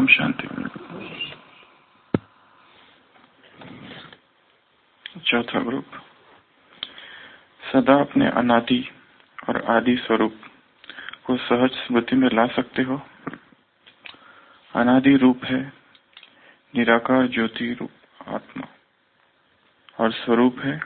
ओम शांति। चौथा ग्रुप, सदा अपने अनादि और आदि स्वरूप को सहज स्मृति में ला सकते हो। अनादि रूप है निराकार ज्योति रूप आत्मा, और स्वरूप है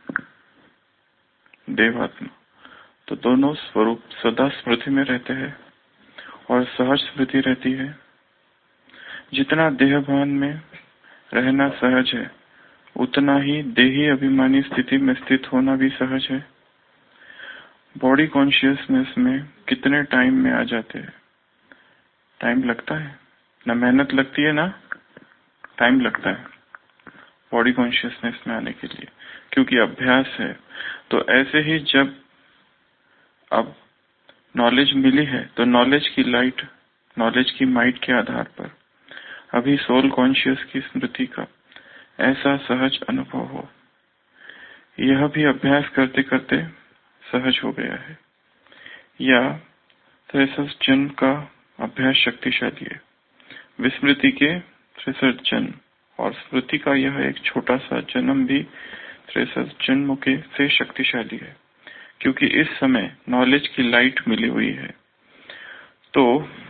देवात्मा। तो दोनों स्वरूप सदा स्मृति में रहते हैं और सहज स्मृति रहती है। जितना देहभान में रहना सहज है, उतना ही देही अभिमानी स्थिति में स्थित होना भी सहज है। बॉडी कॉन्शियसनेस में कितने टाइम में आ जाते हैं? टाइम लगता है ना, मेहनत लगती है ना, टाइम लगता है बॉडी कॉन्शियसनेस में आने के लिए, क्योंकि अभ्यास है। तो ऐसे ही जब अब नॉलेज मिली है, तो नॉलेज की लाइट, नॉलेज की माइट के आधार पर अभी सोल कॉन्शियस की स्मृति का ऐसा सहज अनुभव हो, यह भी अभ्यास करते करते सहज हो गया है। या 63 जन्म का अभ्यास शक्तिशाली है। विस्मृति के 63 जन्म और स्मृति का यह एक छोटा सा जन्म भी 63 जन्मों के से शक्तिशाली है, क्योंकि इस समय नॉलेज की लाइट मिली हुई है। तो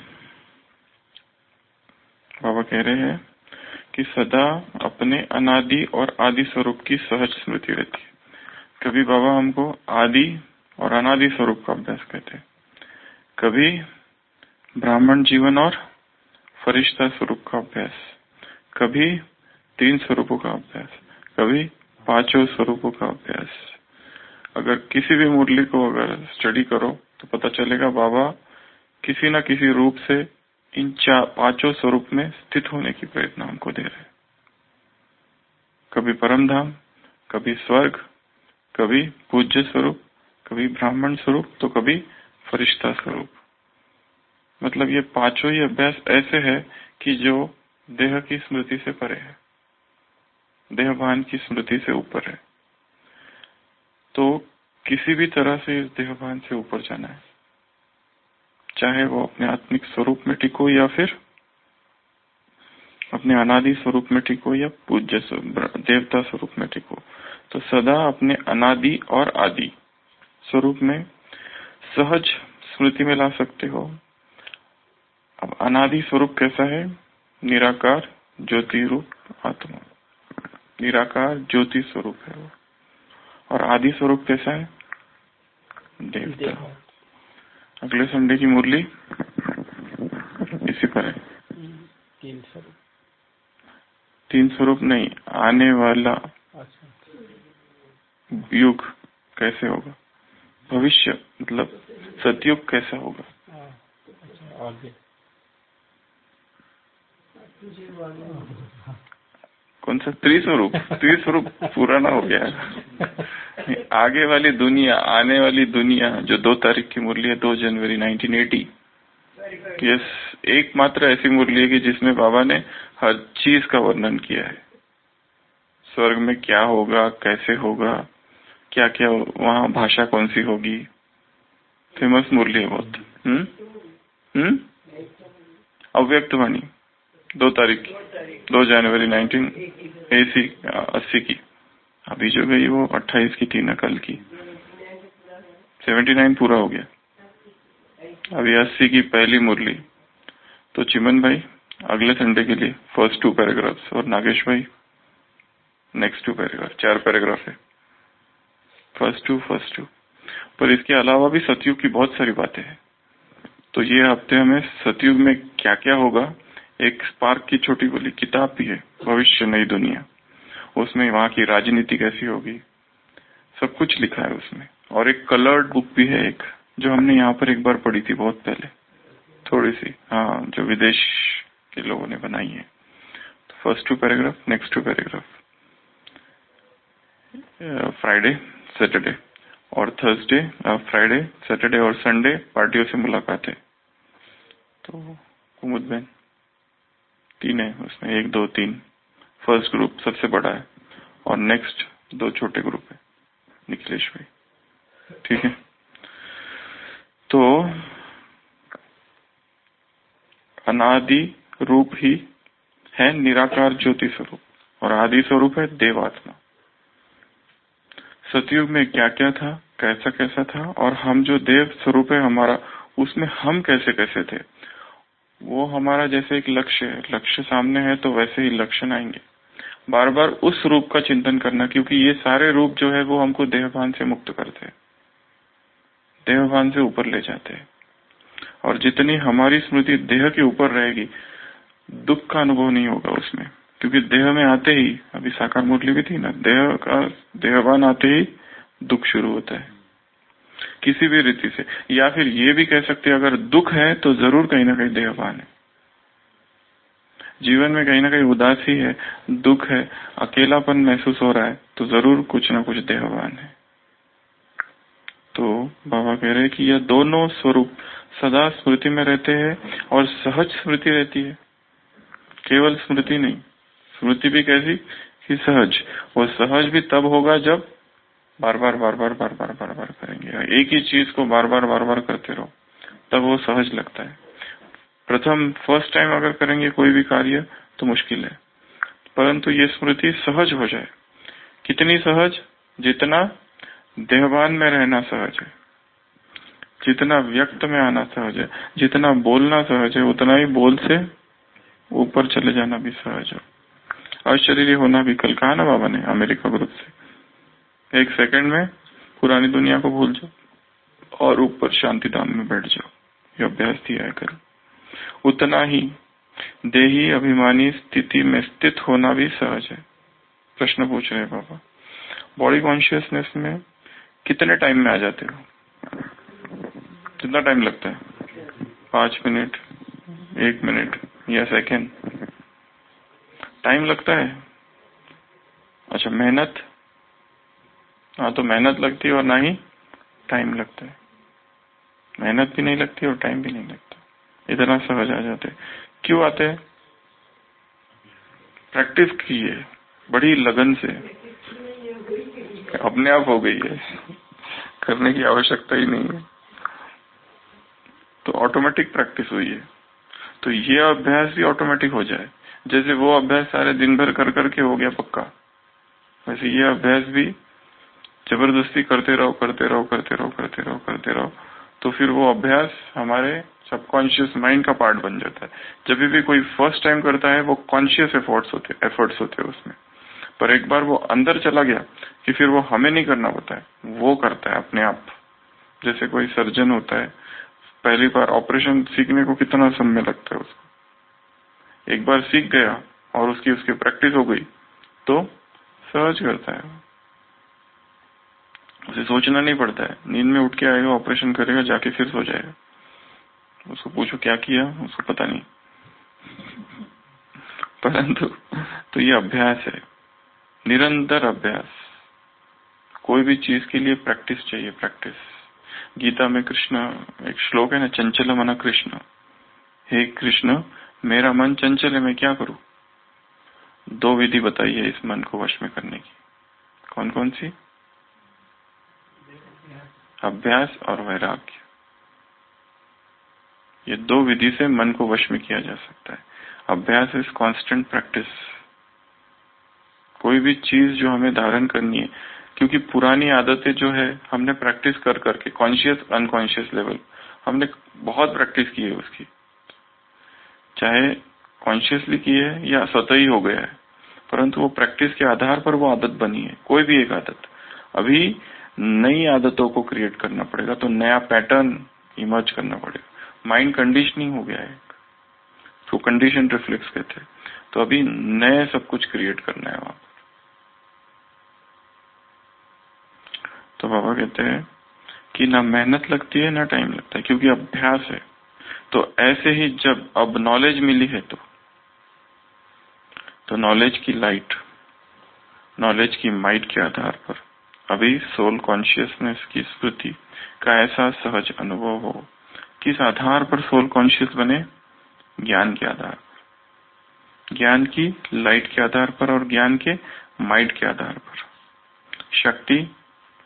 बाबा कह रहे हैं कि सदा अपने अनादि और आदि स्वरूप की सहज स्मृति रहती है। कभी बाबा हमको आदि और अनादि स्वरूप का अभ्यास कहते हैं, कभी ब्राह्मण जीवन और फरिश्ता स्वरूप का अभ्यास, कभी 3 स्वरूपों का अभ्यास, कभी 5 स्वरूपों का अभ्यास। अगर किसी भी मुरली को अगर स्टडी करो तो पता चलेगा बाबा किसी न किसी रूप से इन 5 स्वरूप में स्थित होने की प्रेरणा हमको दे रहे हैं। कभी परम धाम, कभी स्वर्ग, कभी पूज्य स्वरूप, कभी ब्राह्मण स्वरूप, तो कभी फरिश्ता स्वरूप। मतलब ये 5 ही अभ्यास ऐसे है कि जो देह की स्मृति से परे है, देहभान की स्मृति से ऊपर है। तो किसी भी तरह से इस देहभान से ऊपर जाना है, चाहे वो अपने आत्मिक स्वरूप में टिको या फिर अपने अनादि स्वरूप में टिको या पूज्य देवता स्वरूप में टिको। तो सदा अपने अनादि और आदि स्वरूप में सहज स्मृति में ला सकते हो। अब अनादि स्वरूप कैसा है? निराकार ज्योति रूप आत्मा, निराकार ज्योति स्वरूप है वो। और आदि स्वरूप कैसा है? देवता। अगले संडे की मुरली इसी पर है। 3 स्वरूप नहीं, आने वाला युग कैसे होगा, भविष्य मतलब सतयुग कैसा होगा। कौन सा? त्रिस्वरूप। त्रिस्वरूप पुराना हो गया है। आगे वाली दुनिया, आने वाली दुनिया, जो 2 तारीख की मुरली है, 2 जनवरी 1980। यस, एकमात्र ऐसी मुरली है कि जिसमें बाबा ने हर चीज का वर्णन किया है। स्वर्ग में क्या होगा, कैसे होगा, क्या क्या वहाँ भाषा कौन सी होगी। फेमस मुरली है बहुत। अव्यक्त वाणी 2 तारीख, 2 जनवरी 1980 की। अभी जो गई वो 28 की थी ना, कल की। 79 पूरा हो गया, अभी 80 की पहली मुरली। तो चिमन भाई अगले संडे के लिए फर्स्ट 2 पैराग्राफ्स, और नागेश भाई नेक्स्ट 2 पैराग्राफ। 4 पैराग्राफ है, फर्स्ट टू। पर इसके अलावा भी सतयुग की बहुत सारी बातें हैं। तो ये हफ्ते हमें सतयुग में क्या क्या होगा, एक स्पार्क की छोटी बोली किताब भी है, भविष्य नई दुनिया। उसमें वहाँ की राजनीति कैसी होगी, सब कुछ लिखा है उसमें। और एक कलर्ड बुक भी है, एक जो हमने यहाँ पर एक बार पढ़ी थी बहुत पहले, थोड़ी सी, हाँ, जो विदेश के लोगों ने बनाई है। तो first 2 paragraph, next 2 paragraph, Friday Saturday और थर्सडे, फ्राइडे सैटरडे और संडे पार्टियों से मुलाकात है। तो कुमुद बहन 3 है उसमें, 1 2 3। फर्स्ट ग्रुप सबसे बड़ा है और नेक्स्ट 2 छोटे ग्रुप है, निखिलेश भाई। ठीक है। तो अनादि रूप ही है निराकार ज्योति स्वरूप, और आदि स्वरूप है देवात्मा। सतयुग में क्या क्या था, कैसा कैसा था, और हम जो देव स्वरूप है हमारा, उसमें हम कैसे कैसे थे, वो हमारा जैसे एक लक्ष्य है, लक्ष्य सामने है तो वैसे ही लक्षण आएंगे। बार बार उस रूप का चिंतन करना, क्योंकि ये सारे रूप जो है वो हमको देहभान से मुक्त करते हैं, देहभान से ऊपर ले जाते हैं। और जितनी हमारी स्मृति देह के ऊपर रहेगी, दुख का अनुभव नहीं होगा उसमें, क्योंकि देह में आते ही, अभी साकार मुरली भी थी ना, देह का देहभान आते ही दुख शुरू होता है किसी भी रीति से। या फिर ये भी कह सकते हैं, अगर दुख है तो जरूर कहीं ना कहीं देहभान है। जीवन में कहीं ना कहीं उदासी है, दुख है, अकेलापन महसूस हो रहा है, तो जरूर कुछ ना कुछ देहभान है। तो बाबा कह रहे कि यह दोनों स्वरूप सदा स्मृति में रहते हैं, और सहज स्मृति रहती है, केवल स्मृति नहीं। स्मृति भी कैसी कि सहज, वो सहज भी तब होगा जब बार बार बार बार बार बार बार बार करेंगे, एक ही चीज को बार बार बार बार करते रहो, तब वो सहज लगता है। फर्स्ट टाइम अगर करेंगे कोई भी कार्य तो मुश्किल है, परंतु ये स्मृति सहज हो जाए। कितनी सहज, जितना देहभान में रहना सहज है, जितना व्यक्त में आना सहज है, जितना बोलना सहज है, उतना ही बोल से ऊपर चले जाना भी सहज है। अशरीरी होना भी, कल कहा ना बाबा ने अमेरिका ग्रुप से, एक सेकंड में पुरानी दुनिया को भूल जाओ और ऊपर शांति धाम में बैठ जाओ। ये अभ्यास दिया करो। उतना ही देही अभिमानी स्थिति में स्थित होना भी सहज है। प्रश्न पूछ रहे हैं बाबा, बॉडी कॉन्शियसनेस में कितने टाइम में आ जाते हो? कितना टाइम लगता है? 5 मिनट, 1 मिनट या सेकंड? टाइम लगता है। अच्छा, मेहनत? हाँ, तो मेहनत लगती है और ना ही टाइम लगता है। मेहनत भी नहीं लगती और टाइम भी नहीं लगता, इतना सहज आ जाते। क्यों आते हैं? प्रैक्टिस की है बड़ी लगन से, अपने आप हो गई है, करने की आवश्यकता ही नहीं है, तो ऑटोमेटिक प्रैक्टिस हुई है। तो ये अभ्यास भी ऑटोमेटिक हो जाए, जैसे वो अभ्यास सारे दिन भर कर करके हो गया पक्का, वैसे ये अभ्यास भी जबरदस्ती करते रहो करते रहो करते रहो करते रहो करते रहो, तो फिर वो अभ्यास हमारे सबकॉन्शियस माइंड का पार्ट बन जाता है। जब भी कोई फर्स्ट टाइम करता है वो कॉन्शियस एफर्ट्स होते हैं उसमें, पर एक बार वो अंदर चला गया कि फिर वो हमें नहीं करना पड़ता है, वो करता है अपने आप। जैसे कोई सर्जन होता है, पहली बार ऑपरेशन सीखने को कितना समय लगता है उसको, एक बार सीख गया और उसकी प्रैक्टिस हो गई तो सहज करता है, उसे सोचना नहीं पड़ता है। नींद में उठ के आएगा, ऑपरेशन करेगा, जाके फिर सो जाएगा, उसको पूछो क्या किया, उसको पता नहीं। परंतु तो ये अभ्यास है, निरंतर अभ्यास। कोई भी चीज के लिए प्रैक्टिस चाहिए, प्रैक्टिस। गीता में कृष्ण एक श्लोक है ना, चंचल मन कृष्ण, हे कृष्ण मेरा मन चंचल है, मैं क्या करूं? 2 विधि बताई है इस मन को वश में करने की। कौन कौन सी? अभ्यास और वैराग्य। ये 2 विधि से मन को वश में किया जा सकता है। अभ्यास इज कांस्टेंट प्रैक्टिस। कोई भी चीज जो हमें धारण करनी है, क्योंकि पुरानी आदतें जो है हमने प्रैक्टिस कर करके, कॉन्शियस अनकॉन्शियस लेवल, हमने बहुत प्रैक्टिस की है उसकी, चाहे कॉन्शियसली की है या स्वतः ही हो गया है, परंतु वो प्रैक्टिस के आधार पर वो आदत बनी है। कोई भी एक आदत, अभी नई आदतों को क्रिएट करना पड़ेगा, तो नया पैटर्न इमर्ज करना पड़ेगा। माइंड कंडीशनिंग हो गया है, तो कंडीशन रिफ्लेक्स कहते हैं, तो अभी नए सब कुछ क्रिएट करना है वहां। तो बाबा कहते हैं कि ना मेहनत लगती है ना टाइम लगता है, क्योंकि अभ्यास है। तो ऐसे ही जब अब नॉलेज मिली है तो नॉलेज की लाइट, नॉलेज की माइट के आधार पर अभी सोल कॉन्शियसनेस की स्मृति का ऐसा सहज अनुभव हो। किस आधार पर सोल कॉन्शियस बने? ज्ञान के आधार पर, ज्ञान की लाइट के आधार पर और ज्ञान के माइट के आधार पर। शक्ति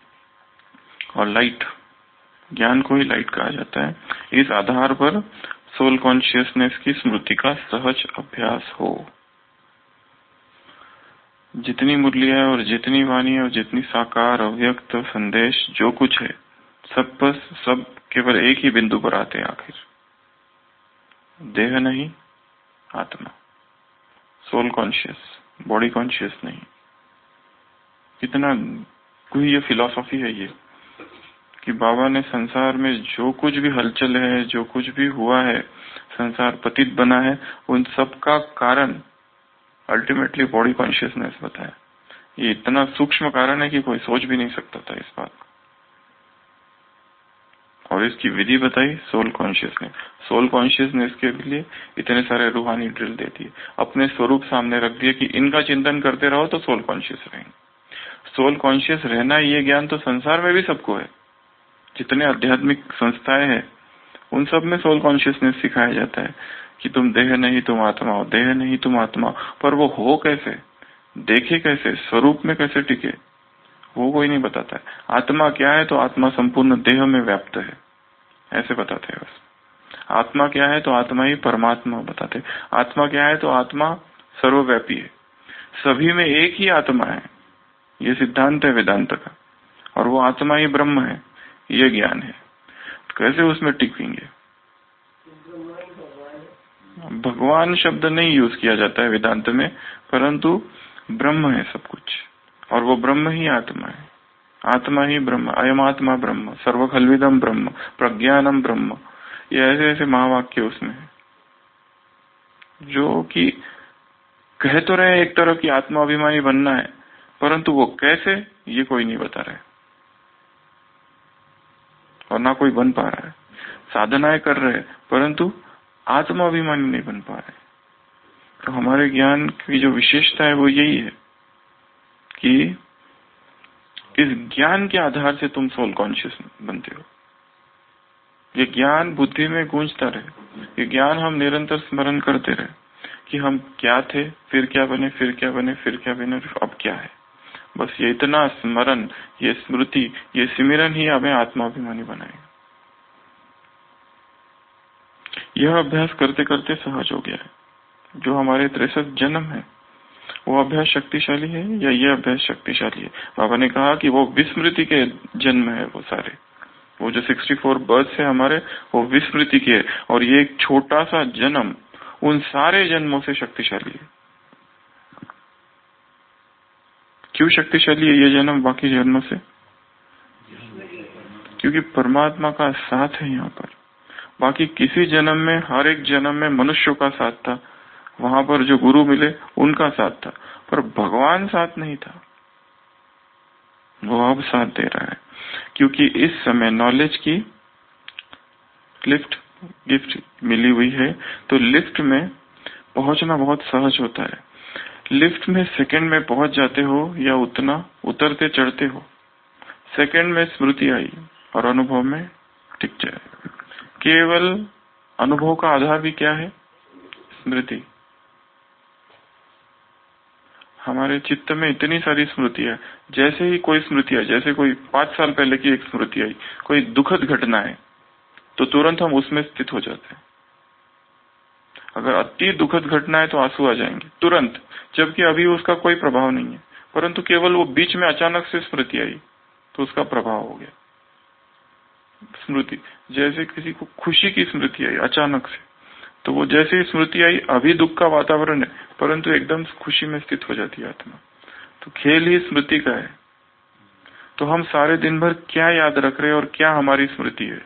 और लाइट, ज्ञान को ही लाइट कहा जाता है। इस आधार पर सोल कॉन्शियसनेस की स्मृति का सहज अभ्यास हो। जितनी मुरलियां और जितनी वाणी और जितनी साकार अव्यक्त संदेश जो कुछ है, सब केवल एक ही बिंदु पर आते हैं आखिर, देह नहीं आत्मा, सोल कॉन्शियस, बॉडी कॉन्शियस नहीं। कितना कोई ये फिलॉसफी है ये कि बाबा ने संसार में जो कुछ भी हलचल है, जो कुछ भी हुआ है, संसार पतित बना है, उन सब का कारण अल्टीमेटली बॉडी कॉन्शियसनेस बताया। ये इतना सूक्ष्म कारण है कि कोई सोच भी नहीं सकता था इस बात को। और इसकी विधि बताई सोल कॉन्शियसनेस। सोल कॉन्शियसनेस के लिए इतने सारे रूहानी ड्रिल दे दिए, अपने स्वरूप सामने रख दिए कि इनका चिंतन करते रहो तो सोल कॉन्शियस रहेंगे। सोल कॉन्शियस रहना ये ज्ञान तो संसार में भी सबको है। जितने आध्यात्मिक संस्थाएं हैं उन सब में सोल कॉन्शियसनेस सिखाया जाता है कि तुम देह नहीं तुम आत्मा हो, देह नहीं तुम आत्मा। पर वो हो कैसे, देखे कैसे, स्वरूप में कैसे टिके, वो कोई नहीं बताता है। आत्मा क्या है तो आत्मा संपूर्ण देह में व्याप्त है, ऐसे बताते हैं बस। आत्मा क्या है तो आत्मा ही परमात्मा बताते। आत्मा क्या है तो आत्मा सर्वव्यापी है, सभी में एक ही आत्मा है, ये सिद्धांत है वेदांत का। और वो आत्मा ही ब्रह्म है, ये ज्ञान है। कैसे उसमें टिकेंगे? भगवान शब्द नहीं यूज किया जाता है वेदांत में, परंतु ब्रह्म है सब कुछ, और वो ब्रह्म ही आत्मा है। आत्मा ही ब्रह्म, अयम आत्मा ब्रह्म, सर्व खल्विदम ब्रह्म, प्रज्ञानम ब्रह्म, ये ऐसे ऐसे महावाक्य उसमें है जो कि कह तो रहे एक तरफ की आत्मा अभिमानी बनना है, परंतु वो कैसे ये कोई नहीं बता रहा है और ना कोई बन पा रहा है। साधनाएं कर रहे हैं परंतु आत्मा अभिमानी नहीं बन पा रहे। तो हमारे ज्ञान की जो विशेषता है वो यही है कि इस ज्ञान के आधार से तुम सोल कॉन्शियस बनते हो। ये ज्ञान बुद्धि में गूंजता रहे, ये ज्ञान हम निरंतर स्मरण करते रहे कि हम क्या थे, फिर क्या बने, फिर क्या बने, फिर क्या बने, अब क्या है। बस ये इतना स्मरण, ये स्मृति, ये सिमरन ही हमें आत्माभिमानी बनाएगा। यह अभ्यास करते करते सहज हो गया है। जो हमारे 63 जन्म है वो अभ्यास शक्तिशाली है या ये अभ्यास शक्तिशाली है? बाबा ने कहा कि वो विस्मृति के जन्म है, वो सारे, वो जो 64 बर्थ है हमारे, वो विस्मृति के, और ये एक छोटा सा जन्म उन सारे जन्मों से शक्तिशाली है। क्यों शक्तिशाली है ये जन्म बाकी जन्मों से? क्योंकि परमात्मा का साथ है यहाँ पर। बाकी किसी जन्म में, हर एक जन्म में मनुष्यों का साथ था, वहां पर जो गुरु मिले उनका साथ था, पर भगवान साथ नहीं था। वो अब साथ दे रहा है क्योंकि इस समय नॉलेज की गिफ्ट मिली हुई है। तो लिफ्ट में पहुंचना बहुत सहज होता है। लिफ्ट में सेकंड में पहुंच जाते हो या उतना उतरते चढ़ते हो, सेकंड में स्मृति आई और अनुभव में टिक जाए। केवल अनुभव का आधार भी क्या है? स्मृति। हमारे चित्त में इतनी सारी स्मृतियां, जैसे ही कोई स्मृति आई, जैसे कोई 5 साल पहले की एक स्मृति आई, कोई दुखद घटना है, तो तुरंत हम उसमें स्थित हो जाते हैं। अगर अति दुखद घटना है तो आंसू आ जाएंगे तुरंत, जबकि अभी उसका कोई प्रभाव नहीं है, परंतु केवल वो बीच में अचानक से स्मृति आई तो उसका प्रभाव हो गया। स्मृति जैसे किसी को खुशी की स्मृति आई अचानक से, तो वो जैसे ही स्मृति आई, अभी दुख का वातावरण है परंतु एकदम खुशी में स्थित हो जाती है आत्मा। तो खेल ही स्मृति का है। तो हम सारे दिन भर क्या याद रख रहे हैं और क्या हमारी स्मृति है?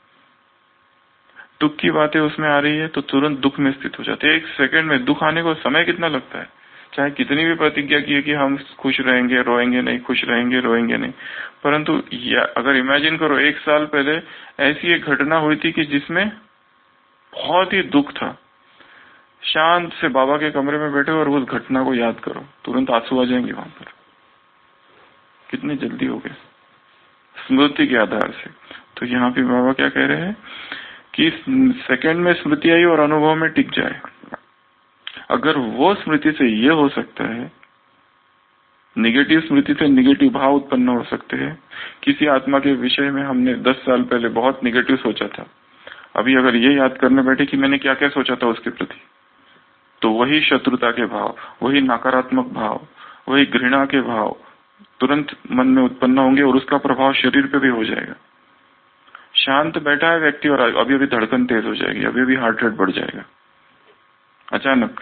दुख की बातें उसमें आ रही है तो तुरंत दुख में स्थित हो जाते हैं। एक सेकंड में दुख आने को समय कितना लगता है? चाहे कितनी भी प्रतिज्ञा की है कि हम खुश रहेंगे, रोएंगे नहीं, खुश रहेंगे, रोएंगे नहीं, परंतु अगर इमेजिन करो 1 साल पहले ऐसी एक घटना हुई थी कि जिसमें बहुत ही दुख था, शांत से बाबा के कमरे में बैठे और उस घटना को याद करो, तुरंत आंसू आ जाएंगे वहां पर। कितनी जल्दी हो गए स्मृति के आधार से। तो यहाँ पे बाबा क्या कह रहे हैं कि सेकंड में स्मृति आई और अनुभव में टिक जाए। अगर वो स्मृति से ये हो सकता है, निगेटिव स्मृति से निगेटिव भाव उत्पन्न हो सकते हैं। किसी आत्मा के विषय में हमने 10 साल पहले बहुत निगेटिव सोचा था, अभी अगर ये याद करने बैठे कि मैंने क्या क्या सोचा था उसके प्रति, तो वही शत्रुता के भाव, वही नकारात्मक भाव, वही घृणा के भाव तुरंत मन में उत्पन्न होंगे और उसका प्रभाव शरीर पे भी हो जाएगा। शांत बैठा है व्यक्ति और अभी अभी धड़कन तेज हो जाएगी, अभी अभी हार्ट रेट बढ़ जाएगा अचानक।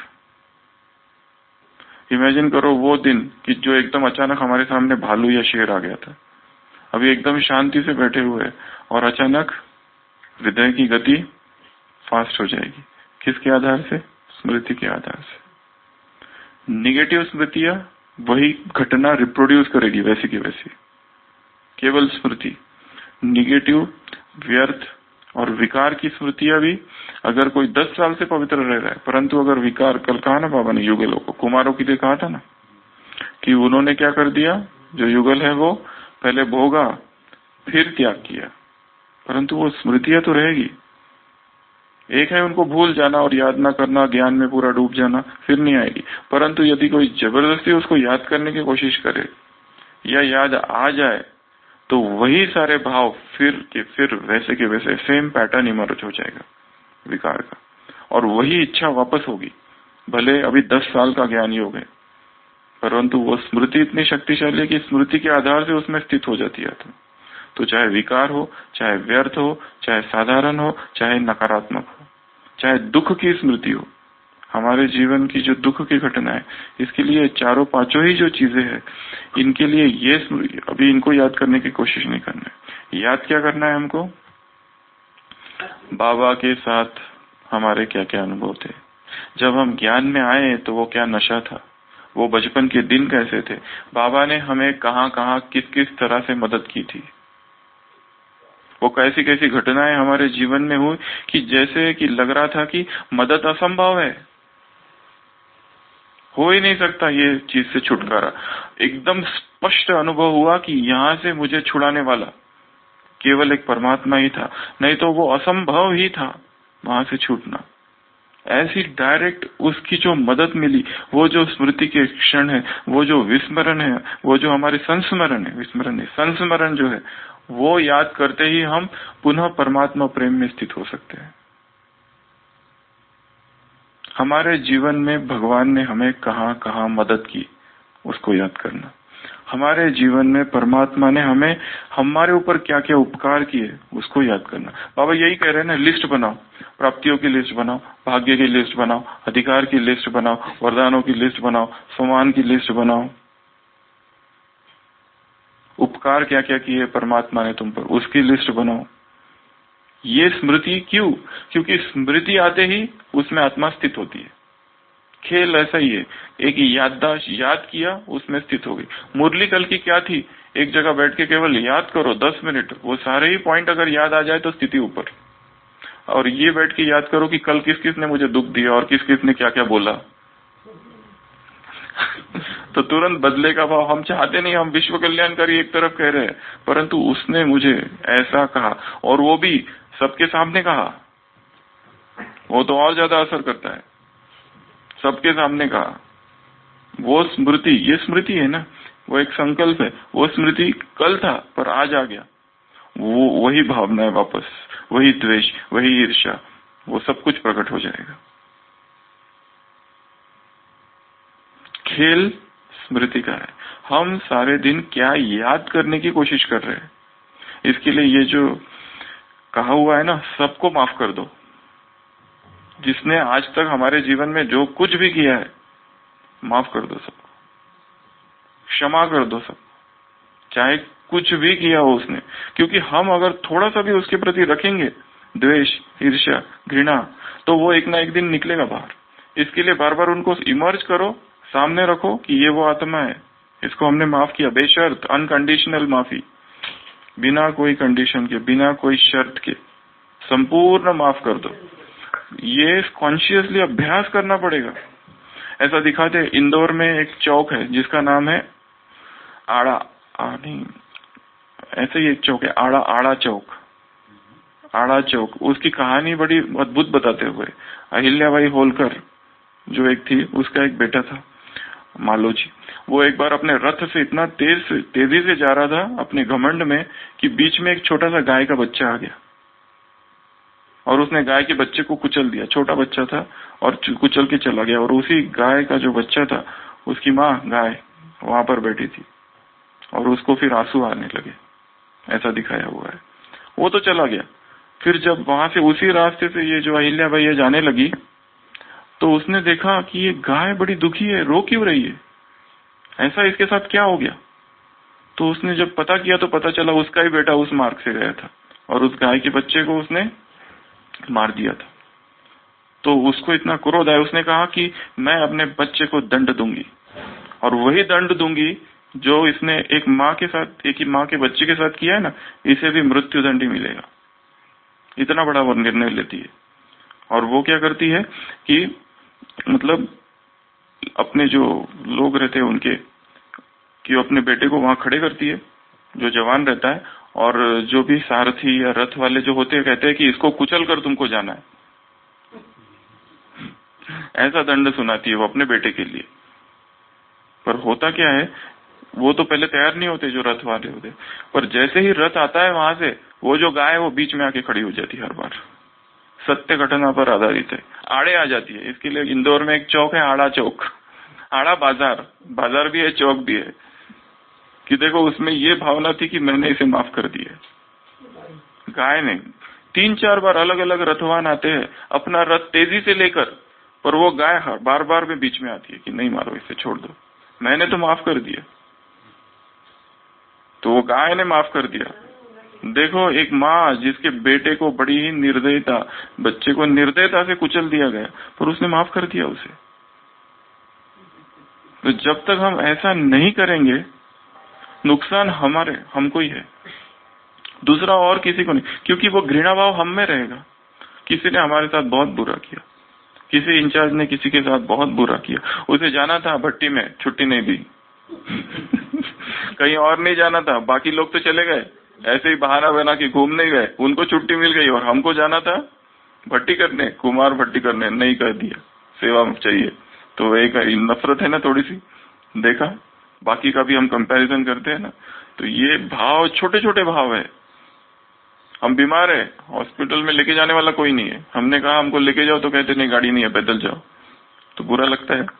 इमेजिन करो वो दिन कि जो एकदम अचानक हमारे सामने भालू या शेर आ गया था, अभी एकदम शांति से बैठे हुए और अचानक हृदय की गति फास्ट हो जाएगी। किसके आधार से? स्मृति के आधार से। निगेटिव स्मृतियां वही घटना रिप्रोड्यूस करेगी वैसी की वैसी, केवल स्मृति। निगेटिव, व्यर्थ और विकार की स्मृतियां भी, अगर कोई 10 साल से पवित्र रह रहा है, परंतु अगर विकार, कल कहा ना बाबा ने युगलों को, कुमारों के लिए कहा था ना कि उन्होंने क्या कर दिया, जो युगल है वो पहले भोगा फिर त्याग किया, परंतु वो स्मृतियां तो रहेगी। एक है उनको भूल जाना और याद ना करना, ज्ञान में पूरा डूब जाना, फिर नहीं आएगी। परंतु यदि कोई जबरदस्ती उसको याद करने की कोशिश करे या याद आ जाए, तो वही सारे भाव फिर वैसे के वैसे सेम पैटर्न इमर्ज हो जाएगा विकार का, और वही इच्छा वापस होगी। भले अभी 10 साल का ज्ञान योग है, परंतु वो स्मृति इतनी शक्तिशाली है कि स्मृति के आधार से उसमें स्थित हो जाती है। तो चाहे विकार हो, चाहे व्यर्थ हो, चाहे साधारण हो, चाहे नकारात्मक हो, चाहे दुख की स्मृति हो, हमारे जीवन की जो दुख की घटना है, इसके लिए चारों पांचों ही जो चीजें हैं, इनके लिए ये अभी इनको याद करने की कोशिश नहीं करना है। याद क्या करना है हमको? बाबा के साथ हमारे क्या क्या अनुभव थे, जब हम ज्ञान में आए तो वो क्या नशा था, वो बचपन के दिन कैसे थे, बाबा ने हमें कहाँ कहाँ किस किस तरह से मदद की थी, वो कैसी कैसी घटनाएं हमारे जीवन में हुई कि जैसे कि लग रहा था कि मदद असंभव है, हो ही नहीं सकता ये चीज से छुटकारा। एकदम स्पष्ट अनुभव हुआ कि यहाँ से मुझे छुड़ाने वाला केवल एक परमात्मा ही था, नहीं तो वो असंभव ही था वहां से छूटना। ऐसी डायरेक्ट उसकी जो मदद मिली, वो जो स्मृति के क्षण है, वो जो विस्मरण है, वो जो हमारे संस्मरण है, विस्मरण नहीं संस्मरण जो है, वो याद करते ही हम पुनः परमात्मा प्रेम में स्थित हो सकते हैं। हमारे जीवन में भगवान ने हमें कहाँ कहाँ मदद की, उसको याद करना। हमारे जीवन में परमात्मा ने हमें हमारे ऊपर क्या क्या उपकार किए, उसको याद करना। बाबा यही कह रहे हैं ना, लिस्ट बनाओ, प्राप्तियों की लिस्ट बनाओ, भाग्य की लिस्ट बनाओ, अधिकार की लिस्ट बनाओ, वरदानों की लिस्ट बनाओ, सम्मान की लिस्ट बनाओ, उपकार क्या क्या किए परमात्मा ने तुम पर, उसकी लिस्ट बनाओ। ये स्मृति क्यों? क्योंकि स्मृति आते ही उसमें आत्मा स्थित होती है। खेल ऐसा ही है, एक याददाश्त याद किया, उसमें स्थित हो गई। मुरली कल की क्या थी, एक जगह बैठ के केवल याद करो 10 मिनट, वो सारे ही पॉइंट अगर याद आ जाए तो स्थिति ऊपर। और ये बैठ के याद करो कि कल किस किस ने मुझे दुख दिया और किस किस ने क्या क्या बोला तो तुरंत बदले का भाव। हम चाहते नहीं, हम विश्व कल्याणकारी एक तरफ कह रहे हैं, परंतु उसने मुझे ऐसा कहा, और वो भी सबके सामने कहा, वो तो और ज्यादा असर करता है। सबके सामने कहा, वो स्मृति, ये स्मृति है ना, वो एक संकल्प है। वो स्मृति कल था पर आज आ गया, वो वही भावना है वापस, वही द्वेष, वही ईर्ष्या, वो सब कुछ प्रकट हो जाएगा। खेल स्मृति का है। हम सारे दिन क्या याद करने की कोशिश कर रहे हैं, इसके लिए ये जो कहा हुआ है ना, सबको माफ कर दो। जिसने आज तक हमारे जीवन में जो कुछ भी किया है, माफ कर दो सबको, क्षमा कर दो सबको, चाहे कुछ भी किया हो उसने। क्योंकि हम अगर थोड़ा सा भी उसके प्रति रखेंगे द्वेष, ईर्ष्या, घृणा, तो वो एक ना एक दिन निकलेगा बाहर। इसके लिए बार बार उनको इमर्ज करो, सामने रखो कि ये वो आत्मा है, इसको हमने माफ किया, बेशर्त, अनकंडीशनल माफी, बिना कोई कंडीशन के, बिना कोई शर्त के, संपूर्ण माफ कर दो। ये कॉन्शियसली अभ्यास करना पड़ेगा। ऐसा दिखाते, इंदौर में एक चौक है जिसका नाम है नहीं, ऐसे ही एक चौक है, आड़ा चौक, आड़ा चौक। उसकी कहानी बड़ी अद्भुत बताते हुए, अहिल्याबाई होलकर जो एक थी, उसका एक बेटा था मालोजी। वो एक बार अपने रथ से इतना तेजी से जा रहा था अपने घमंड में, कि बीच में एक छोटा सा गाय का बच्चा आ गया। और उसने गाय के बच्चे को कुचल दिया। छोटा बच्चा था और कुचल के चला गया, और उसी गाय का जो बच्चा था, उसकी माँ गाय वहां पर बैठी थी और उसको फिर आंसू आने लगे, ऐसा दिखाया हुआ है। वो तो चला गया। फिर जब वहां से उसी रास्ते से ये जो अहिल्याबाई है जाने लगी, तो उसने देखा कि ये गाय बड़ी दुखी है, रो क्यों रही है, ऐसा इसके साथ क्या हो गया। तो उसने जब पता किया तो पता चला उसका ही बेटा उस मार्ग से गया था और उस गाय के बच्चे को उसने मार दिया था। तो उसको इतना क्रोध आया, उसने कहा कि मैं अपने बच्चे को दंड दूंगी, और वही दंड दूंगी जो इसने एक माँ के साथ, एक ही माँ के बच्चे के साथ किया है ना, इसे भी मृत्यु दंड ही मिलेगा। इतना बड़ा वो निर्णय लेती है। और वो क्या करती है कि मतलब अपने जो लोग रहते हैं उनके, कि अपने बेटे को वहां खड़े करती है, जो जवान रहता है, और जो भी सारथी या रथ वाले जो होते हैं कहते हैं कि इसको कुचल कर तुमको जाना है। ऐसा दंड सुनाती है वो अपने बेटे के लिए। पर होता क्या है, वो तो पहले तैयार नहीं होते जो रथ वाले होते, पर जैसे ही रथ आता है वहां से, वो जो गाय है वो बीच में आके खड़ी हो जाती है। हर बार सत्य घटना पर आधारित है, आड़े आ जाती है। इसके लिए इंदौर में एक चौक है, आड़ा चौक, आड़ा बाजार, बाजार भी है चौक भी है, कि देखो उसमें ये भावना थी कि मैंने इसे माफ कर दिया। गाय ने 3-4 बार अलग अलग रथवान आते हैं अपना रथ तेजी से लेकर, पर वो गाय बार बार में बीच में आती है कि नहीं मारो इसे, छोड़ दो, मैंने तो माफ कर दिया। तो वो गाय ने माफ कर दिया। देखो एक माँ जिसके बेटे को बड़ी ही निर्दयता, बच्चे को निर्दयता से कुचल दिया गया, पर उसने माफ कर दिया उसे। तो जब तक हम ऐसा नहीं करेंगे, नुकसान हमको ही है, दूसरा और किसी को नहीं, क्योंकि वो घृणा भाव हम में रहेगा। किसी ने हमारे साथ बहुत बुरा किया, किसी इंचार्ज ने किसी के साथ बहुत बुरा किया, उसे जाना था भट्टी में, छुट्टी नहीं दी कहीं और नहीं जाना था, बाकी लोग तो चले गए, ऐसे ही बहाना बना के घूमने गए, उनको छुट्टी मिल गई, और हमको जाना था भट्टी करने, कुमार भट्टी करने, नहीं कर दिया, सेवा चाहिए। तो एक नफरत है ना थोड़ी सी, देखा। बाकी का भी हम कंपैरिजन करते हैं ना, तो ये भाव छोटे छोटे भाव है। हम बीमार है, हॉस्पिटल में लेके जाने वाला कोई नहीं है, हमने कहा हमको लेके जाओ तो कहते नहीं गाड़ी नहीं है, पैदल जाओ, तो बुरा लगता है।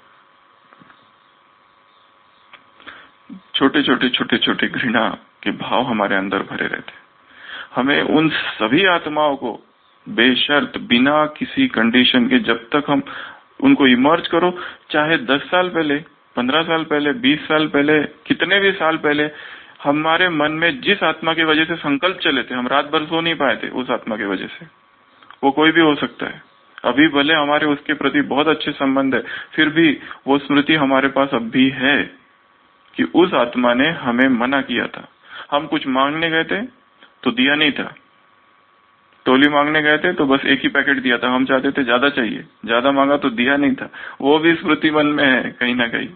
छोटे छोटे घृणा के भाव हमारे अंदर भरे रहते हैं। हमें उन सभी आत्माओं को बेशर्त, बिना किसी कंडीशन के, जब तक हम उनको इमर्ज करो, चाहे 10 साल पहले, 15 साल पहले, 20 साल पहले, कितने भी साल पहले हमारे मन में जिस आत्मा की वजह से संकल्प चले थे, हम रात भर सो नहीं पाए थे उस आत्मा की वजह से, वो कोई भी हो सकता है। अभी भले हमारे उसके प्रति बहुत अच्छे संबंध है, फिर भी वो स्मृति हमारे पास अब भी है कि उस आत्मा ने हमें मना किया था। हम कुछ मांगने गए थे तो दिया नहीं था, टोली मांगने गए थे तो बस एक ही पैकेट दिया था, हम चाहते थे ज्यादा चाहिए, ज्यादा मांगा तो दिया नहीं था। वो भी स्मृति मन में है कहीं ना कहीं।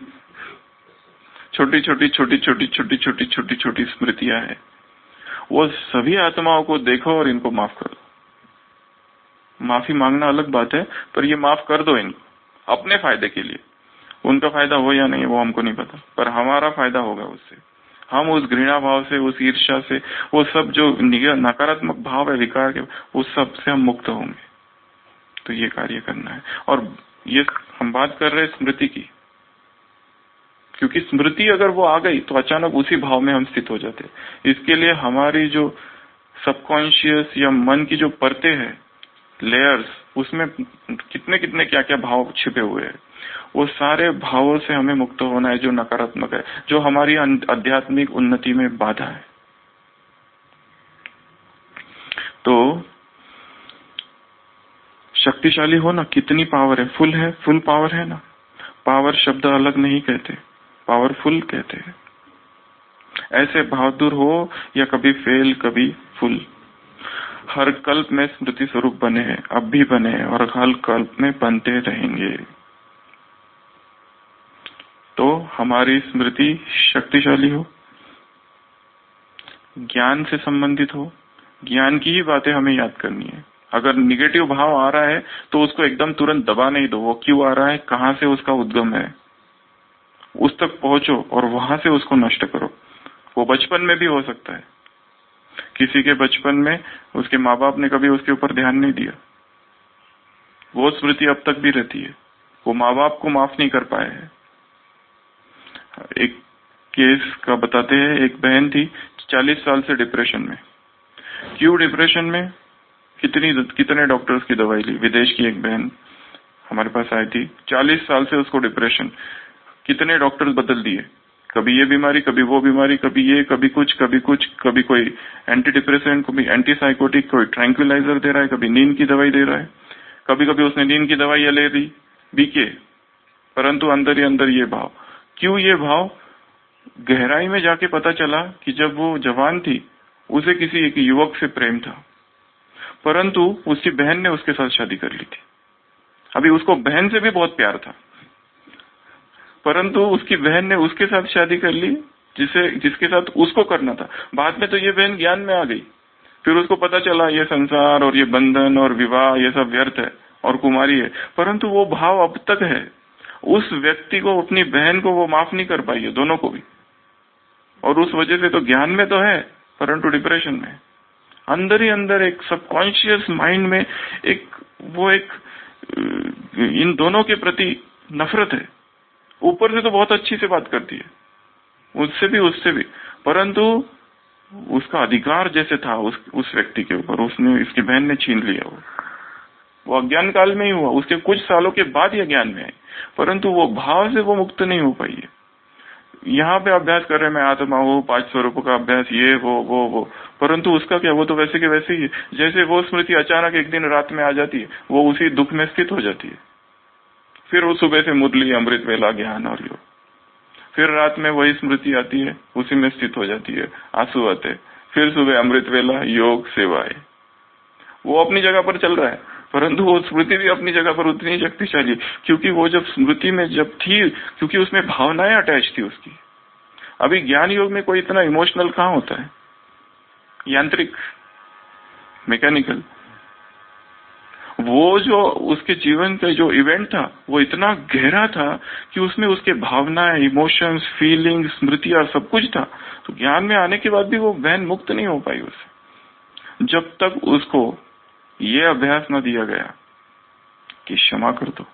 छोटी छोटी स्मृतियां हैं। वो सभी आत्माओं को देखो और इनको माफ कर दो। माफी मांगना अलग बात है, पर ये माफ कर दो इनको अपने फायदे के लिए। उनका फायदा हो या नहीं वो हमको नहीं पता, पर हमारा फायदा होगा उससे। हम उस घृणा भाव से, उस ईर्ष्या से, वो सब जो नकारात्मक भाव है, विकार के, उस सब से हम मुक्त होंगे। तो ये कार्य करना है। और ये हम बात कर रहे हैं स्मृति की, क्योंकि स्मृति अगर वो आ गई तो अचानक उसी भाव में हम स्थित हो जाते। इसके लिए हमारी जो सबकॉन्शियस या मन की जो परतें हैं, लेयर्स, उसमें कितने कितने क्या क्या भाव छिपे हुए हैं, वो सारे भावों से हमें मुक्त होना है जो नकारात्मक है, जो हमारी आध्यात्मिक उन्नति में बाधा है। तो शक्तिशाली हो ना, कितनी पावर है, फुल पावर है ना। पावर शब्द अलग नहीं कहते, पावरफुल कहते हैं। ऐसे बहादुर हो या कभी फेल कभी फुल, हर कल्प में स्मृति स्वरूप बने हैं, अब भी बने हैं और हर कल्प में बनते रहेंगे। तो हमारी स्मृति शक्तिशाली हो, ज्ञान से संबंधित हो, ज्ञान की ही बातें हमें याद करनी है। अगर निगेटिव भाव आ रहा है तो उसको एकदम तुरंत दबा नहीं दो, वो क्यों आ रहा है, कहां से उसका उद्गम है, उस तक पहुंचो और वहां से उसको नष्ट करो। वो बचपन में भी हो सकता है, किसी के बचपन में उसके माँ बाप ने कभी उसके ऊपर ध्यान नहीं दिया, वो स्मृति अब तक भी रहती है, वो माँ बाप को माफ नहीं कर पाए हैं। एक केस का बताते हैं, एक बहन थी 40 साल से डिप्रेशन में। क्यों डिप्रेशन में? कितने डॉक्टर्स की दवाई ली। विदेश की एक बहन हमारे पास आई थी, 40 साल से उसको डिप्रेशन, कितने डॉक्टर्स बदल दिए, कभी ये बीमारी, कभी वो बीमारी, कभी ये, कभी कुछ, कभी कोई एंटी डिप्रेसेंट, कभी एंटी साइकोटिक, कोई ट्रैंक्विलाइजर दे रहा है, कभी नींद की दवाई दे रहा है, कभी उसने नींद की दवाई ले ली बीके, परंतु अंदर ही अंदर ये भाव। क्यों ये भाव? गहराई में जाके पता चला कि जब वो जवान थी उसे किसी एक युवक से प्रेम था, परंतु उसकी बहन ने उसके साथ शादी कर ली थी। अभी उसको बहन से भी बहुत प्यार था, परंतु उसकी बहन ने उसके साथ शादी कर ली जिसके साथ उसको करना था। बाद में तो ये बहन ज्ञान में आ गई, फिर उसको पता चला ये संसार और ये बंधन और विवाह ये सब व्यर्थ है और कुमारी है, परंतु वो भाव अब तक है। उस व्यक्ति को, अपनी बहन को वो माफ नहीं कर पाई है, दोनों को भी, और उस वजह से तो ज्ञान में तो है परंतु डिप्रेशन में। अंदर ही अंदर एक सबकॉन्शियस माइंड में एक इन दोनों के प्रति नफरत है। ऊपर से तो बहुत अच्छी से बात करती है, उससे भी, परंतु उसका अधिकार जैसे था उस व्यक्ति के ऊपर, उसने, इसकी बहन ने छीन लिया। वो अज्ञान काल में ही हुआ, उसके कुछ सालों के बाद ये ज्ञान में आई, परंतु वो भाव से वो मुक्त नहीं हो पाई है। यहाँ पे अभ्यास कर रहे, मैं आत्मा हूँ, 5 स्वरूपों का अभ्यास, ये वो, परंतु उसका क्या, वो तो वैसे के वैसे ही है। जैसे वो स्मृति अचानक एक दिन रात में आ जाती है, वो उसी दुख में स्थित हो जाती है। फिर वो सुबह से मुरली, अमृत वेला, ज्ञान और योग, फिर रात में वही स्मृति आती है, उसी में स्थित हो जाती है, आंसू आते, फिर सुबह अमृत वेला, योग, सेवाएं। वो अपनी जगह पर चल रहा है, परंतु वो स्मृति भी अपनी जगह पर उतनी शक्तिशाली, क्योंकि वो जब स्मृति में जब थी, क्योंकि उसमें भावनाएं अटैच थी उसकी। अभी ज्ञान योग में कोई इतना इमोशनल कहाँ होता है, यांत्रिक, मैकेनिकल। वो जो उसके जीवन का जो इवेंट था वो इतना गहरा था कि उसमें उसके भावनाएं, इमोशंस, फीलिंग, स्मृतियां सब कुछ था। तो ज्ञान में आने के बाद भी वो बहन मुक्त नहीं हो पाई उससे, जब तक उसको ये अभ्यास न दिया गया कि क्षमा कर दो।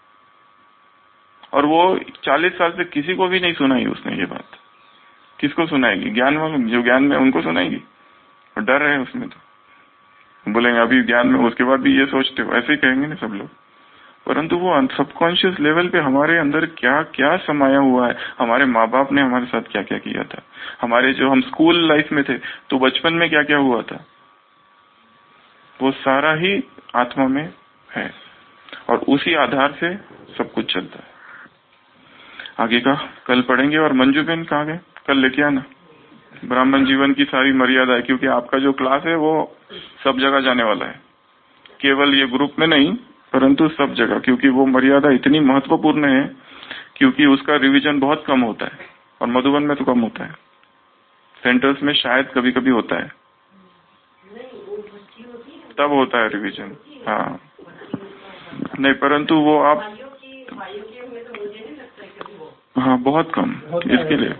और वो 40 साल से किसी को भी नहीं सुनाई उसने ये बात। किसको सुनाएगी? ज्ञान वालों, जो ज्ञान में, उनको सुनाएगी। और डर है उसमें, तो बोलेंगे अभी ज्ञान में, उसके बाद भी ये सोचते हो, ऐसे ही कहेंगे ना सब लोग। परंतु वो सबकॉन्शियस लेवल पे हमारे अंदर क्या क्या समाया हुआ है, हमारे माँ बाप ने हमारे साथ क्या क्या किया था, हमारे जो हम स्कूल लाइफ में थे तो बचपन में क्या क्या हुआ था, वो सारा ही आत्मा में है और उसी आधार से सब कुछ चलता है। आगे का कल पढ़ेंगे। और मंजू बहन कहाँ गए? कल लेके आना ब्राह्मण जीवन की सारी मर्यादा है, क्योंकि आपका जो क्लास है वो सब जगह जाने वाला है, केवल ये ग्रुप में नहीं परंतु सब जगह, क्योंकि वो मर्यादा इतनी महत्वपूर्ण है, क्योंकि उसका रिवीजन बहुत कम होता है और मधुबन में तो कम होता है, सेंटर्स में शायद कभी कभी होता है, तब होता है रिवीजन। हाँ नहीं, परंतु वो आप, हाँ बहुत कम, इसके लिए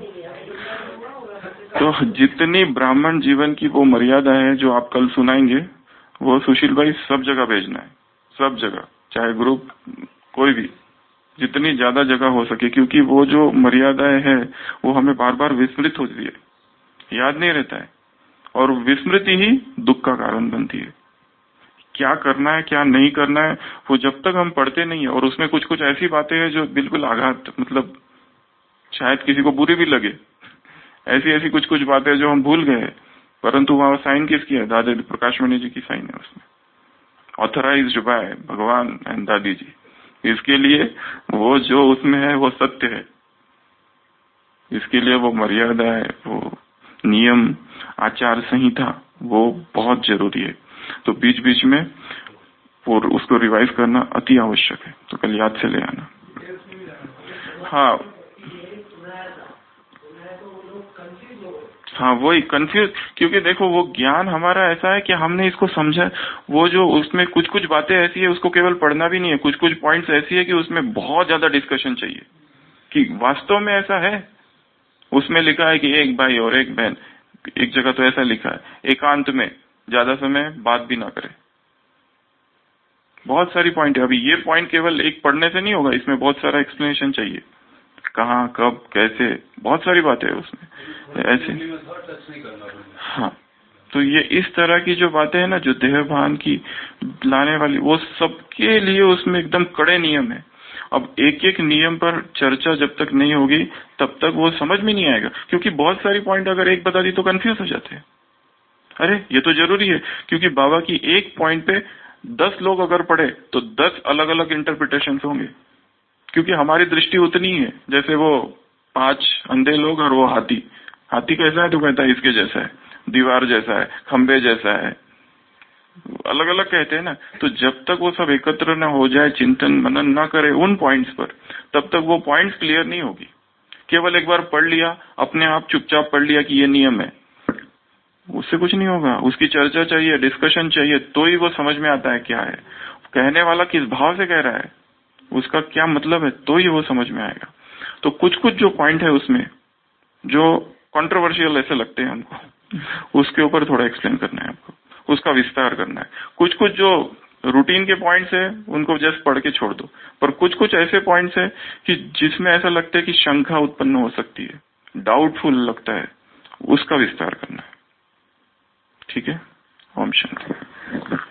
तो जितनी ब्राह्मण जीवन की वो मर्यादा है जो आप कल सुनाएंगे, वो सुशील भाई सब जगह भेजना है, सब जगह, चाहे ग्रुप कोई भी, जितनी ज्यादा जगह हो सके, क्योंकि वो जो मर्यादाएं है वो हमें बार बार विस्मृत होती है, याद नहीं रहता है, और विस्मृति ही दुख का कारण बनती है। क्या करना है क्या नहीं करना है वो जब तक हम पढ़ते नहीं है, और उसमें कुछ कुछ ऐसी बातें हैं जो बिल्कुल आघात, मतलब शायद किसी को बुरी भी लगे, ऐसी कुछ कुछ बातें जो हम भूल गए, परंतु वहां साइन किसकी है? दादा प्रकाश मणि जी की साइन है उसमें, ऑथराइज्ड बाय भगवान एंड दादी जी। इसके लिए वो जो उसमें है वो सत्य है, इसके लिए वो मर्यादा है, वो नियम, आचार संहिता वो बहुत जरूरी है। तो बीच बीच में वो उसको रिवाइज करना अति आवश्यक है, तो कल याद से ले आना। हाँ वही कंफ्यूज, क्योंकि देखो वो ज्ञान हमारा ऐसा है कि हमने इसको समझा, वो जो उसमें कुछ कुछ बातें ऐसी है उसको केवल पढ़ना भी नहीं है, कुछ कुछ पॉइंट्स ऐसी है कि उसमें बहुत ज्यादा डिस्कशन चाहिए कि वास्तव में ऐसा है। उसमें लिखा है कि एक भाई और एक बहन, एक जगह तो ऐसा लिखा है, एकांत में ज्यादा समय बात भी ना करे। बहुत सारी पॉइंट है। अभी ये पॉइंट केवल एक पढ़ने से नहीं होगा, इसमें बहुत सारा एक्सप्लेनेशन चाहिए, कहाँ कब कैसे, बहुत सारी बातें है उसमें ऐसे। हाँ, तो ये इस तरह की जो बातें है ना, जो देह भान की लाने वाली, वो सबके लिए उसमें एकदम कड़े नियम है। अब एक एक नियम पर चर्चा जब तक नहीं होगी तब तक वो समझ में नहीं आएगा, क्योंकि बहुत सारी पॉइंट अगर एक बता दी तो कंफ्यूज हो जाते हैं। अरे ये तो जरूरी है, क्योंकि बाबा की एक पॉइंट पे 10 लोग अगर पढ़े तो 10 अलग अलग इंटरप्रिटेशन होंगे, क्योंकि हमारी दृष्टि उतनी है। जैसे वो 5 अंधे लोग और वो हाथी, हाथी कैसा है तो कहता है इसके जैसा है, दीवार जैसा है, खंबे जैसा है, अलग अलग कहते हैं ना। तो जब तक वो सब एकत्र न हो जाए, चिंतन मनन न करे उन पॉइंट्स पर, तब तक वो पॉइंट्स क्लियर नहीं होगी। केवल एक बार पढ़ लिया, अपने आप चुपचाप पढ़ लिया कि ये नियम है, उससे कुछ नहीं होगा। उसकी चर्चा चाहिए, डिस्कशन चाहिए, तो ही वो समझ में आता है क्या है, कहने वाला किस भाव से कह रहा है, उसका क्या मतलब है, तो ही वो समझ में आएगा। तो कुछ कुछ जो पॉइंट है उसमें जो कंट्रोवर्शियल ऐसे लगते हैं हमको, उसके ऊपर थोड़ा एक्सप्लेन करना है आपको, उसका विस्तार करना है। कुछ कुछ जो रूटीन के पॉइंट्स है उनको जस्ट पढ़ के छोड़ दो, पर कुछ कुछ ऐसे पॉइंट्स है कि जिसमें ऐसा लगता है कि शंका उत्पन्न हो सकती है, डाउटफुल लगता है, उसका विस्तार करना है। ठीक है, ओम शांति।